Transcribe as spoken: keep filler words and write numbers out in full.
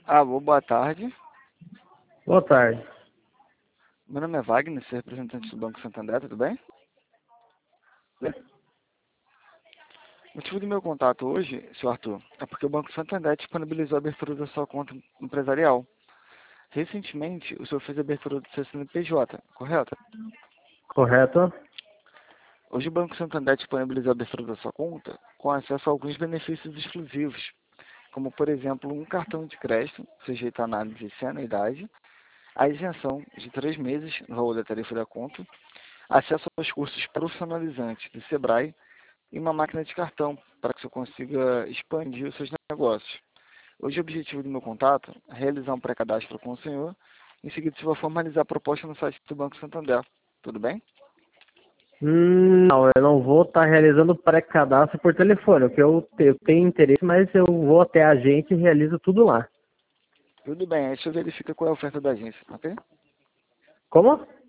Alô, boa tarde. Boa tarde. Meu nome é Wagner, sou representante do Banco Santander, tudo bem? O motivo do meu contato hoje, senhor Arthur, é porque o Banco Santander disponibilizou a abertura da sua conta empresarial. Recentemente, o senhor fez a abertura do seu C N P J, correto? Correto? Hoje o Banco Santander disponibilizou a abertura da sua conta com acesso a alguns benefícios exclusivos, como, por exemplo, um cartão de crédito sujeito à análise sem anuidade, a isenção de três meses no valor da tarifa da conta, acesso aos cursos profissionalizantes do Sebrae e uma máquina de cartão para que você consiga expandir os seus negócios. Hoje o objetivo do meu contato é realizar um pré-cadastro com o senhor, em seguida você vai formalizar a proposta no site do Banco Santander. Tudo bem? Hum, não, eu não vou estar realizando pré-cadastro por telefone. O que eu, te- eu tenho interesse, mas eu vou até a agente e realizo tudo lá. Tudo bem, aí você verifica qual é a oferta da agência, ok? Como?